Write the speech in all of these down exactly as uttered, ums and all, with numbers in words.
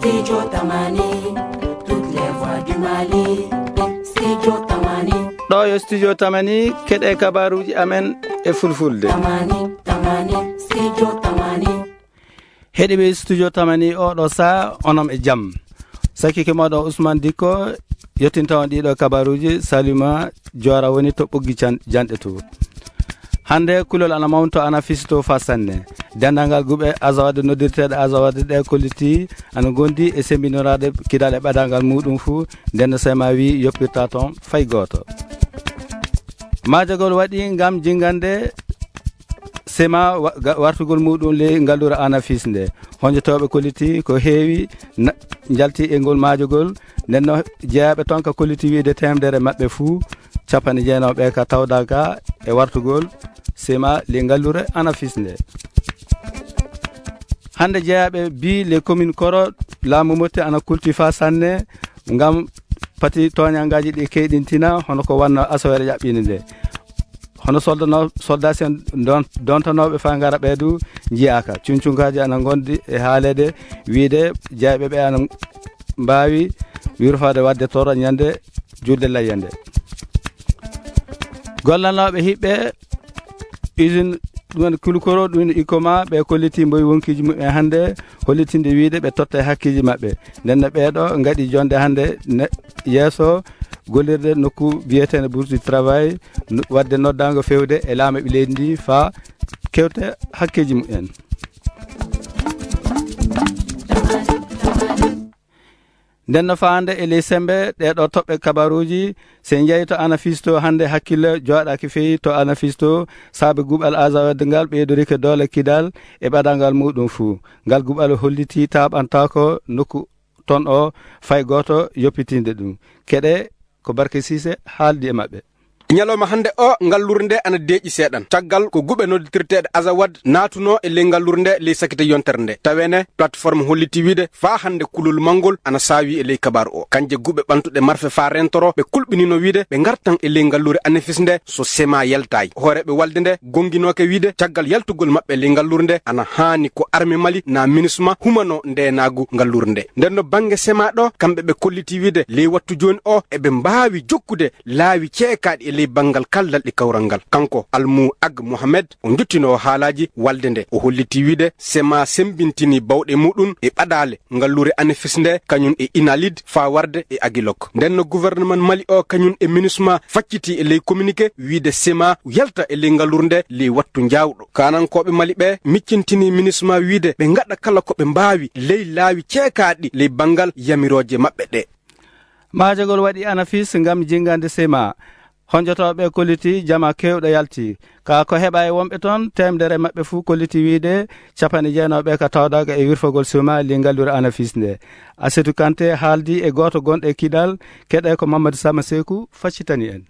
Studio Tamani, toutes les voix du Mali. Studio Tamani. Ɗo yo Studio Tamani keɗe kabaruji amen e fulfulde. Tamani, Tamani, Studio Tamani. Heɗiɓe Studio Tamani oɗo saa onom e jaam. Sakiki moɗo Ousmane Dikko yettinta on ɗiɗo kabaruji Salima Jora woni to ɓoggi janɗe to. Hande kulol ana mawto ana fisto fa sanne. Dendangal guɓe azawade noddirteɗe azawade ɗe kolliti ana gondi e sembinorade kidale ɓadangal muɗum fu nden sema wi yoppirta toon fay goto. Majagol waɗi ngam jingande sema wartugol muɗum le ngallura anafis nde honjotoɓe kolliti ko heewi jalti e ngol majogol nden no jeeyaɓe toon ka kolliti wiide temdere mabɓe fuu capanɗe jeenawɓe ka tawda ka e wartugol sema le ngallure anafis nde. Hande jeeyaɓe bi le commune koro laamu motte ana kulti fa sanne ngam pati toñangaji ɗi keyɗintina hono ko wanno asowere ƴaɓɓinde nde hono soldano soldation don dontanoɓe fa ngara ɓeedu jiyaka cuncunkaji ana gondi e haalede wiide jeeyaɓe ɓe ana mbawi wirfade wadde toro ñande julde layyande. Gollanoɓe hiɓɓe usine ɗum kulukoro ɗum ikoma ɓe kolliti mboyi wonkiji mumen hande hollitinde wiide ɓe totta hakkiji mabɓe ndenno ɓeeɗo gaɗi jonde hande yeeso gollirde nokku biyetene bourse du travail wadde noddago fewde e laama ɓe leydi ndi fa kewte hakkiji mumen. Nden no fa hande e ley sembe ɗeɗo toɓɓe kabaruji se jeeyi to anafisto hande hakkille joɗaki feewi to anafisto saabe guɓal azawedde ngal ɓeydorike doole kidal e ɓaɗangal muɗum fuu ngal guɓal holliti taɓantako nokku ton o fay goto yoppitinde ɗum keɗe ko Barke Cissé haaldi e mabɓe. ñalawma hande o ngallurde nde ana deeƴi seeɗan caggal ko guɓe noddirteɗe azawad natuno e ley ngallurde nde ley sakite yontere nde tawene plateforme holliti wiide fa hande kulol mangol ana saawi e ley kabaru o kanje guɓe ɓantuɗe marfe fa rentoro ɓe kulɓinino wiide ɓe gartan e ley ngallure anefis nde so sema yaltayi hooreɓe walde nde gonguinoke wiide caggal yaltugol mabɓe ley ngallurde nde ana haani ko armé Mali na MINUSMA humano ndenagu ngallurde nde ndenno banggue sema ɗo kamɓe ɓe kolliti wiide ley wattu joni o eɓe mbawi jokkude laawi ceekaɗi e ley bangal kaldal ɗi kawral ngal kanko Almou Ag Mohamed o juttino haalaji walde nde o holliti wiide sema sembintini bawɗe muɗum e ɓaɗale ngallure anefis nde kañum e inalid fa warde e agilok ndenno gouvernement Mali o kañum e MINUSMA facciti e ley communiqué wiide sema yalta e ley ngallure nde ley wattu jawɗo kanankoɓe Mali ɓe miccintini MINUSMA wiide ɓe gaɗa kala ko ɓe mbawi ley laawi ceekaɗi ley bangal yamiroje mabɓe ɗe. Majagol waɗi anafis ngam jingande sema honjotoɓe kolliti jama kewɗo yalti ka ko heɓa e wonɓe toon temdere mabɓe fuu kolliti wiide capanɗe jeenawɓe ka tawdaga e wirfogol suma li ngallure anafis nde. Asetou Kanté haaldi e goto gonɗo e kidal keɗe ko Mamadou Sama Sekou faccitani en.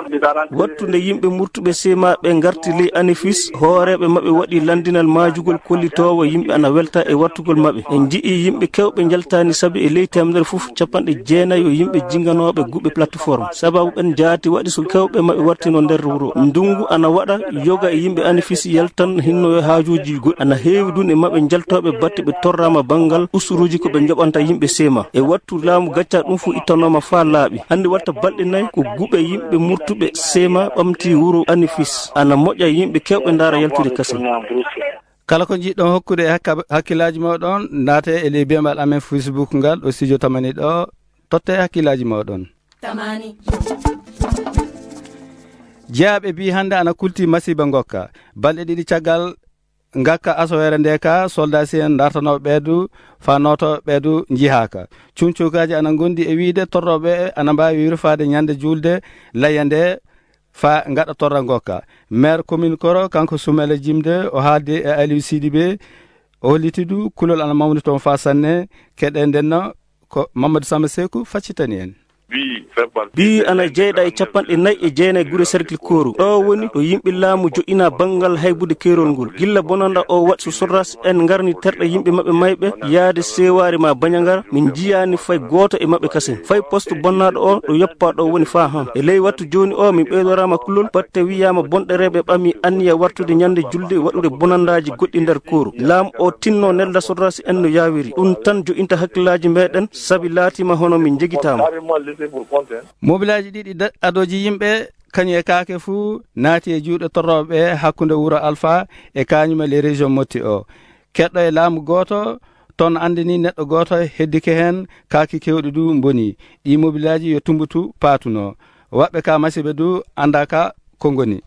wattude yimɓe murtuɓe sema ɓe garti ley anefis hooreɓe mabɓe waɗi landinal majugol kollitowo yimɓe ana welta e wattugol mabɓe en jii'i yimɓe kewɓe jaltani saabi e ley temedere foof capanɗe jeenayi o yimɓe jinganoɓe guɓe plateforme sababu ɓen jaati waɗi so kewɓe mabɓe wartino nder wuuro ndungu ana waɗa yoga e yimɓe anefis yaltan hinno haajuji goɗɗi ana heewi dun e mabɓe jaltoɓe batte ɓe torrama banggal usuruji ko ɓe joɓanta yimɓe sema e wattu laamu gacca ɗum fu ittanoma fa laaɓi hande watta balɗe nayyi ko guɓe yimɓe murtuɓe sema ɓamti wuro anefis ana moƴƴa yimɓe kewɓe dara yaltude kase. Kala ko jiɗɗon hokkude hakkillaji moɗon naate e ley biyamal amen Facebook ngal o Studio Tamani ɗo totte hakkillaji moɗon. Tamani jeeyaɓe bi hande ana kulti masiba gokka balɗe ɗiɗi caggal ngakka asowere nde ka soldasi en dartanoɓe ɓeedu fa noto ɓeedu jihaka cuncukaji ana gondi e wiide torroɓe ana mbawi wirfade ñande julde layande fa gaɗa torra gokka maire commune Koro kanko Soumele Jimde o haaldi e Aliou Sidibé o hollitidu kulol ana mawni toon fa sanne keɗe ndenno ko Mamadou Sama Sekou faccitani en. bi ana jeyɗa e capanɗe nayyi e jeenayi gure cercle koru ɗo woni ɗo yimɓe laamu joƴina banggal haybude kerol ngol gilla bonanda o wat so sorras en garni terɗe yimɓe mabɓe mayɓe yaade sewari ma bañagar min jiyani fay goto e mabɓe kasen fay poste bonnaɗo o ɗo yoppa ɗo woni fa han e ley wattu joni o min ɓeydorama kullol batte wiyama bonɗereɓe ɓami anniya wartude ñande julde waɗude bonandaji goɗɗi nder koru laamu o tinno nelda sorras en no yawiri ɗum tan joƴinta hakkillaji meɗen saabi laatima hono min jegitama mobilaji ɗiɗi adoji yimɓe kañum e kaake fuu naati e juuɗe torroɓe hakkude wuuro alpha e kañum le région motti o keɗɗo e laamu goto toon andini neɗɗo goto heddike hen kaaki kewɗi du boni ɗi mobilaji yo tumbutu patuno waɓɓe ka masiɓe du anda ka ko goni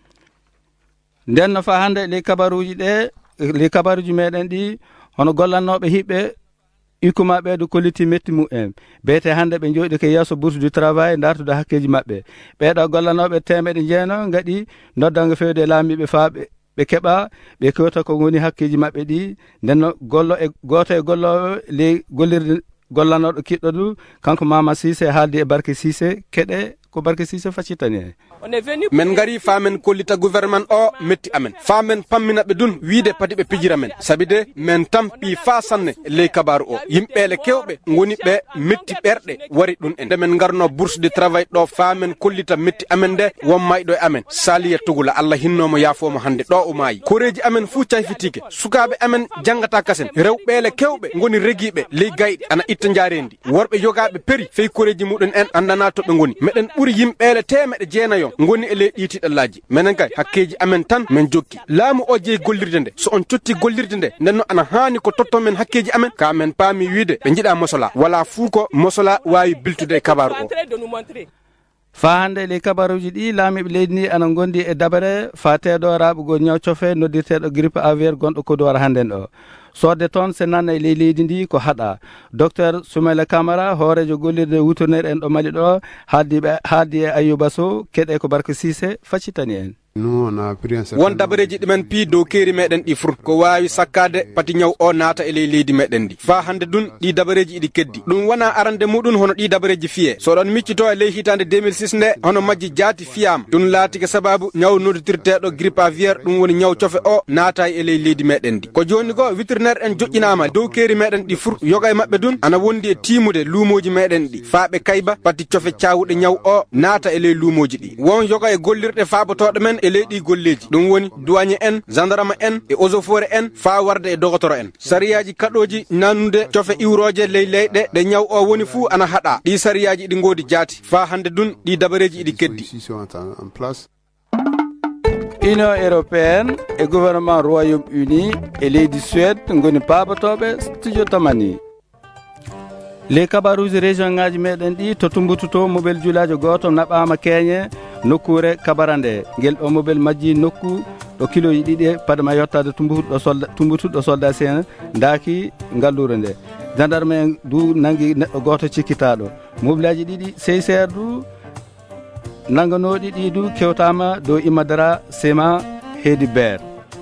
nden no fa hande les kabaruji ɗe les kabaruji meɗen ɗi hono gollannoɓe hiɓɓe ikuma ɓeeɗo kolliti metti mumen beete hande ɓe jooɗi ko yesso bourse du travail dartude hakkeji maɓɓe ɓeeɗo gollanoɓe temeɗe jeeno gaɗi noddango fewde e laamiɓe faaɓe ɓe keɓa ɓe kewta ko woni hakkeji maɓɓe ɗi ndenno gollo e goto e gollowo ley gollirde gollanoɗo kiɗɗo du kanko Mama Cissé haaldi e Barke Cissé keɗe ko Barke Cissé faccitani hen men gari famen kollita gouvernement o metti amen famen pammina ɓe dun wiide padi ɓe pijira men sabi de men tampi fa sanne ley kabaru o yimɓeele kewɓe goni ɓe metti ɓerɗe wari ɗum en nde men garno bourse de travail ɗo famen kollita metti amen nde won mayɗo e amen saliya tugula Allah hinnomo yaafomo hande ɗo o maayi koreji amen fuu cayfitike sukaɓe amen jangata kasen rewɓeele kewɓe goni regiɓe ley gayɗe ana itta jarendi worɓe yogaɓe peri fey koreji muɗum en andana to ɓe goni meɗen ɓuuri yimɓeele temeɗe jeenayo goni e ley ɗiitiɗallaji menen kay hakkeji amen tan min jokki laamu o jeeyi gollirde nde so on cotti gollirde nde nden no ana haani ko totton men hakkeji amen ka men paami wiide ɓe jiiɗa mosola wala fuu ko mosola wawi biltude e kabaru o fa hande les kabaruji ɗi laamiɓe leydi ndi ana gondi e dabare fa teeɗo raɓugol ñaw cofe noddirteɗo grippe aviaire gonɗo kodowar hannden o sodde toon se nanna e ley leydi ndi ko haɗa docteur Soumaila Camara hoorejo gollirde wutornere en ɗo Mali ɗo haaldiɓe haaldi e Ayouba Sow keɗe ko Barke Cissé faccitani en won dabareji ɗumen pi dow keeri meɗen ɗi fur ko wawi sakkade pati ñaw o naata e ley leydi meɗen ndi fa hande dun ɗi dabareji iɗi keddi ɗum wona arande muɗum hono ɗi dabareji fiye so ɗon miccito e ley hitande deux mille six nde hono majji jaati fiyama ɗum laati ke sababu ñaw noddirteɗo grippe aviaire ɗum woni ñaw cofe o naata e ley leydi meɗen ndi ko joni go vétérinaire en joƴƴinama dow keeri meɗen ɗi fur yoga e mabɓe dun ana wondi e timude luumoji meɗen ɗi faaɓe kayba pati cofe cawuɗe ñaw o naata e ley luumoji ɗi won yoga e gollirɗe faabotoɗo men e leyɗi golleji ɗum woni douanier en gendarme en e eaux et forêt en fa warde e dogotoro en sariyaji kaɗoji nanude cofe iwroje ley leyɗe ɗe ñaw o woni fuu ana haɗa ɗi sariyaji ɗi goodi jaati fa hande dun ɗi dabareji iɗi keddi Union européenne e gouvernement Royaume Uni e leydi Suède goni paabotoɓe studio tamani les kabaruji région ngaji meɗen ɗi to tumbututo mobile julajo goto naɓama keñe nokkure kabarande guel ɗo mobile majji nokku ɗo kiloji ɗiɗi padma yottade tumbutuɗo solda tumbutuɗo soldat sen daaki ngallure nde gendarme en du nangi neɗɗo goto cikkitaɗo mobile aji ɗiɗi seyser du nanganoɗi ɗi du kewtama dow imadara sema heedi beer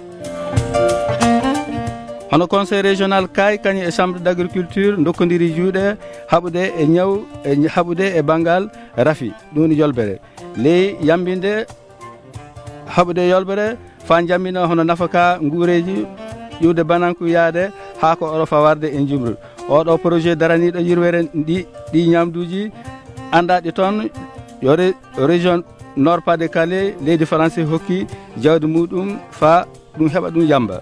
hono conseil régional kay kañum e chambre d' agriculture dokkodiri juuɗe haɓude e ñaw e haɓude e banggal rafi ɗum woni yolbere ley yambinde haɓude yolbere fa jammina hono nafaka nguureji ƴiwde bananku yaade ha ko oɗo fawarde e jumru oɗo projet daraniɗo yirwere ɗi ɗi ñamduji andaɗi toon yo région nord pas de Calais leydi français hokki jawdi muɗum fa ɗum heɓa ɗum yamba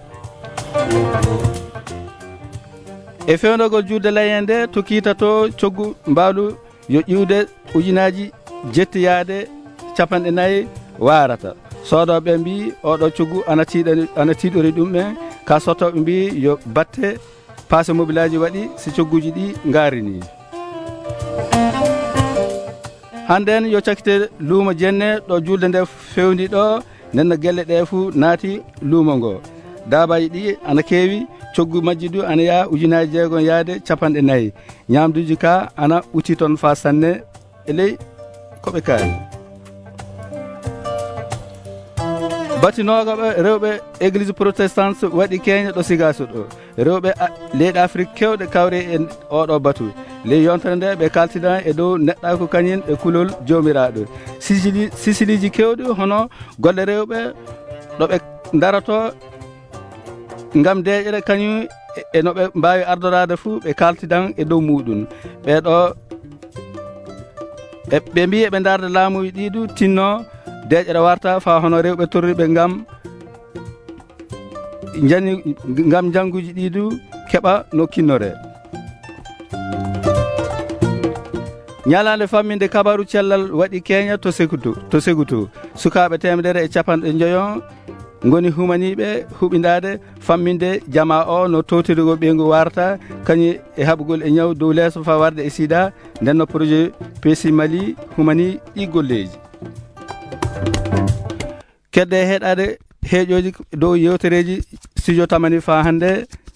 e fewnogol juurde layende to kiitato coggu mbaalu yo ƴiwde ujunaji jettiyade capanɗe nayyi warata sodoɓe mbi oɗo coggu ana tiiɗani ana tiiɗori ɗum ɓe ka sottoɓe mbi yo batte passe mobilaji waɗi si cogguji ɗi ngarini hannden yo cakkite luumo jenne ɗo julde nde fewndi ɗo nenno gelle ɗe fuu naati luumo ngo dabaji ɗi ana keewi coggu majji du ana yaa ujunaji jeegon yaade capanɗe nayyi ñamduji ka ana uti toon fa sanne e ley koɓe kaali batinogaɓe rewɓe église protestante waɗi keñe ɗo sigaso ɗo rewɓe leyɗe afrique kewɗe kawre e oɗo batu ley yontere nde ɓe kaltidan e dow neɗɗako kañen e kulol jomiraɗo sisili sisiliji kewɗi hono golle rewɓe ɗoɓe daroto gam deƴere kañum e noɓe mbawi ardorade fuu ɓe kaltidan e dow muɗum ɓeɗo ɓe mbi eɓe darde laamuji ɗiɗu tinno deƴere warta fa hono rewɓe torriɓe gam jani gam jangguji ɗiɗu keɓa no kinnore ñalande famminde kabaru cellal waɗi keña to segutu to segutu sukaɓe temedere e capanɗe joyon goni humaniɓe huɓidade famminde jama o no towtirgo ɓeygu warta kañum e haɓugol e ñaw dow leeso fa warde e sida ndenno projet pesi mali humani ɗi golleji kedde heɗade heeƴoji dow yewtereji studio tamani fa hande